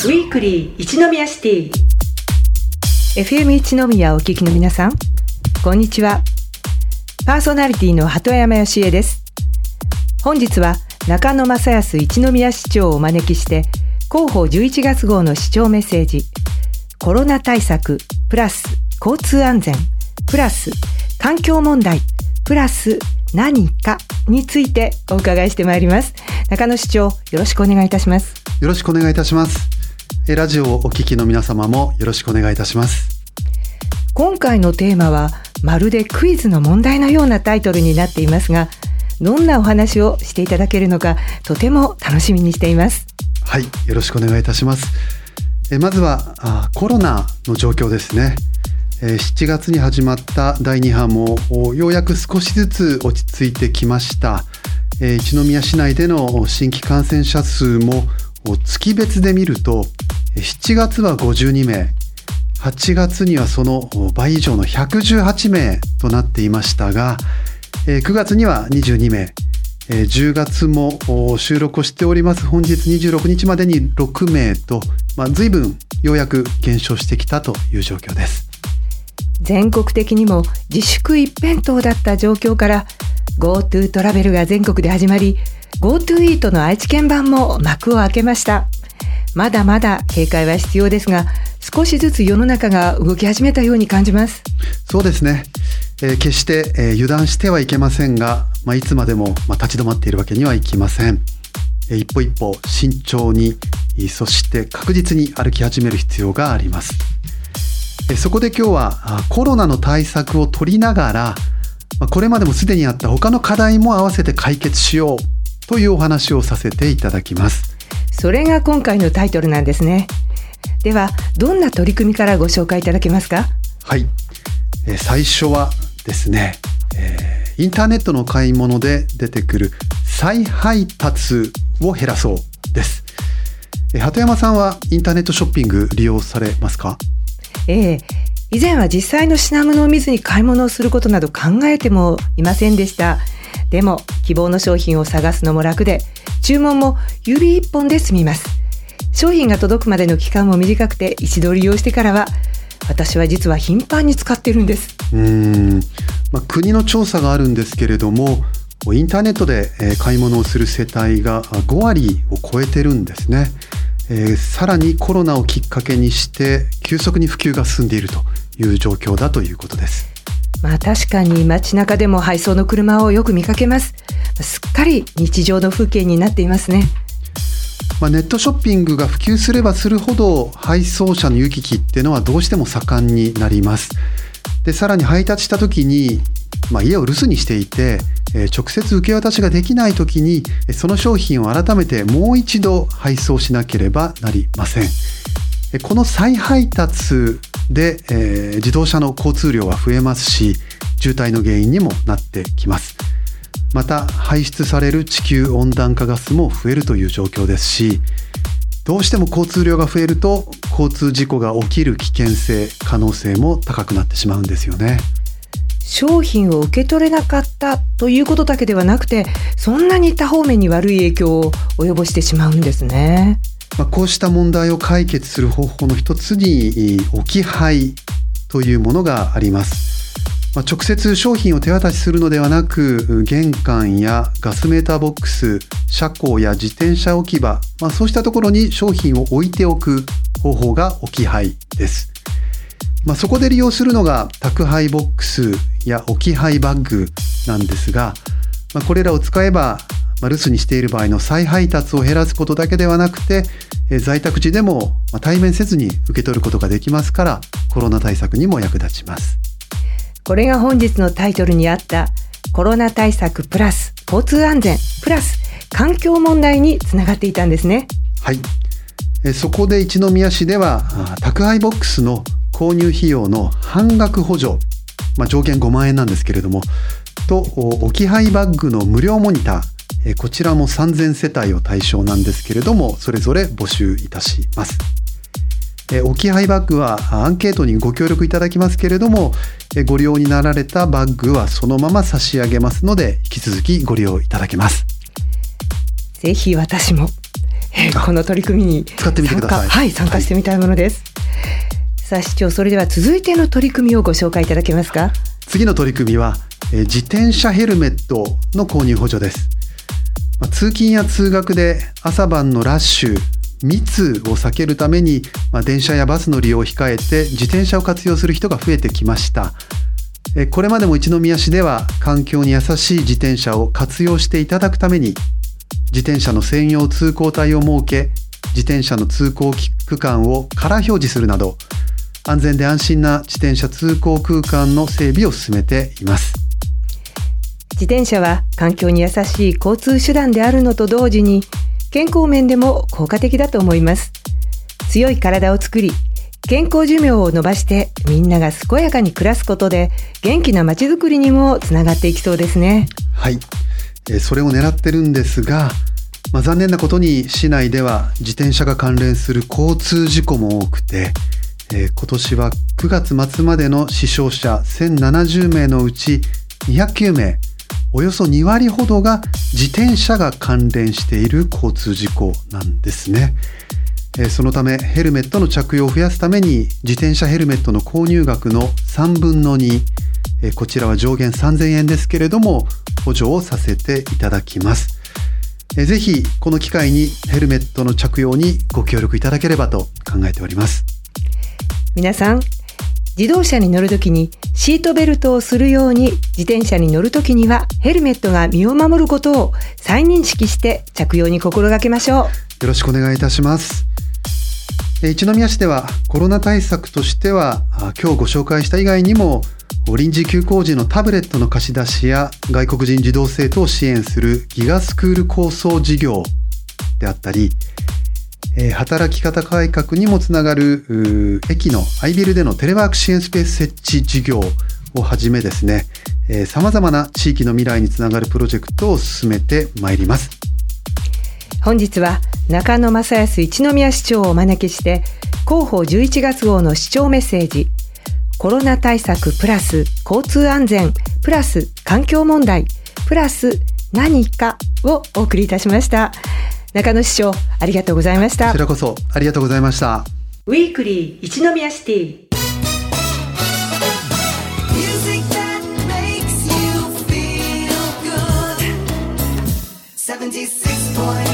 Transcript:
ウィークリー一宮シティ FM 一宮お聞きの皆さん、こんにちは。パーソナリティの鳩山義恵です。本日は中野正康一宮市長をお招きして、広報11月号の市長メッセージ、コロナ対策プラス交通安全プラス環境問題プラス何かについてお伺いしてまいります。中野市長、よろしくお願いいたします。 よろしくお願いいたします。ラジオをお聞きの皆様もよろしくお願いいたします。 今回のテーマはまるでクイズの問題のようなタイトルになっていますが、どんなお話をしていただけるのかとても楽しみにしています。 はい、よろしくお願いいたします。まずはコロナの状況ですね。7月に始まった第2波もようやく少しずつ落ち着いてきました。一宮市内での新規感染者数も月別で見ると7月は52名、8月にはその倍以上の118名となっていましたが、9月には22名、10月も収録をしております本日26日までに6名と、随分ようやく減少してきたという状況です。 全国的にも自粛一辺倒だった状況から GoTo トラベルが全国で始まり、 GoTo イートの愛知県版も幕を開けました。まだまだ警戒は必要ですが、少しずつ世の中が動き始めたように感じます。 そうですね。決して、油断してはいけませんが、いつまでも、立ち止まっているわけにはいきません。一歩一歩慎重に、そして確実に歩き始める必要があります。そこで今日はコロナの対策を取りながら、これまでもすでにあった他の課題も合わせて解決しようというお話をさせていただきます。 それが今回のタイトルなんですね。ではどんな取り組みからご紹介いただけますか？ はい、最初はですね、インターネットの買い物で出てくる再配達を減らそうです。鳩山さんはインターネットショッピング利用されますか？ 以前は実際の品物を見ずに買い物をすることなど考えてもいませんでした。でも希望の商品を探すのも楽で、注文も指一本で済みます。商品が届くまでの期間も短くて、一度利用してからは私は実は頻繁に使ってるんです。 国の調査があるんですけれども、インターネットで買い物をする世帯が5割を超えてるんですね。さらにコロナをきっかけにして急速に普及が進んでいるという状況だということです。 確かに街中でも配送の車をよく見かけます。すっかり日常の風景になっていますね。 ネットショッピングが普及すればするほど配送車の行き来っていうのはどうしても盛んになります。で、さらに配達した時に、家を留守にしていて、直接受け渡しができない時にその商品を改めてもう一度配送しなければなりません。この再配達で、自動車の交通量は増えますし、渋滞の原因にもなってきます。また排出される地球温暖化ガスも増えるという状況ですし、どうしても交通量が増えると交通事故が起きる危険性、可能性も高くなってしまうんですよね。 商品を受け取れなかったということだけではなくて、そんなに多方面に悪い影響を及ぼしてしまうんですね。 こうした問題を解決する方法の一つに置き配というものがあります。直接商品を手渡しするのではなく、玄関やガスメーターボックス、車庫や自転車置き場、そうしたところに商品を置いておく方法が置き配です。そこで利用するのが宅配ボックスや置き配バッグなんですが、これらを使えば留守にしている場合の再配達を減らすことだけではなくて、在宅時でも対面せずに受け取ることができますから、コロナ対策にも役立ちます。 これが本日のタイトルにあったコロナ対策プラス交通安全プラス環境問題につながっていたんですね。 はい、そこで一宮市では宅配ボックスの購入費用の半額補助、上限5万円なんですけれども、と置き配バッグの無料モニター、こちらも3000世帯を対象なんですけれども、それぞれ募集いたします。置き配バッグはアンケートにご協力いただきますけれども、ご利用になられたバッグはそのまま差し上げますので、引き続きご利用いただけます。 ぜひ私もこの取り組みに使ってみてください。 参加してみたいものです。さあ市長、それでは続いての取り組みをご紹介いただけますか。 次の取り組みは自転車ヘルメットの購入補助です。通勤や通学で朝晩のラッシュ、密を避けるために、電車やバスの利用を控えて自転車を活用する人が増えてきました。これまでも一宮市では環境に優しい自転車を活用していただくために、自転車の専用通行帯を設け、自転車の通行区間をカラー表示するなど、安全で安心な自転車通行空間の整備を進めています。 自転車は環境に優しい交通手段であるのと同時に、健康面でも効果的だと思います。強い体を作り、健康寿命を伸ばしてみんなが健やかに暮らすことで、元気な街づくりにもつながっていきそうですね。 はい、それを狙ってるんですが、残念なことに市内では自転車が関連する交通事故も多くて、今年は9月末までの死傷者1070名のうち209名、およそ2割ほどが自転車が関連している交通事故なんですね。そのためヘルメットの着用を増やすために、自転車ヘルメットの購入額の3分の2、こちらは上限3000円ですけれども補助をさせていただきます。ぜひこの機会にヘルメットの着用にご協力いただければと考えております。 皆さん、自動車に乗るときにシートベルトをするように、自転車に乗るときにはヘルメットが身を守ることを再認識して着用に心がけましょう。 よろしくお願いいたします。一宮市ではコロナ対策としては、今日ご紹介した以外にも臨時休校時のタブレットの貸し出しや外国人児童生徒を支援するギガスクール構想事業であったり、働き方改革にもつながる駅のアイビルでのテレワーク支援スペース設置事業をはじめですね、様々な地域の未来につながるプロジェクトを進めてまいります。 本日は中野正康一宮市長をお招きして、広報11月号の市長メッセージ、コロナ対策プラス交通安全プラス環境問題プラス何かをお送りいたしました。中野市長、ありがとうございました。 こちらこそありがとうございました。 ウィークリー一宮シティ。 76.9